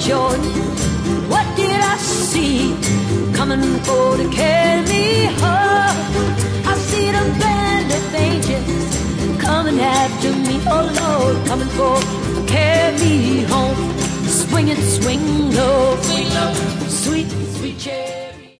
Jordan. What did I see coming for to carry me home? I see the band of angels coming after me, oh Lord, coming for to carry me home. Swing it, swing low, sweet, sweet chair.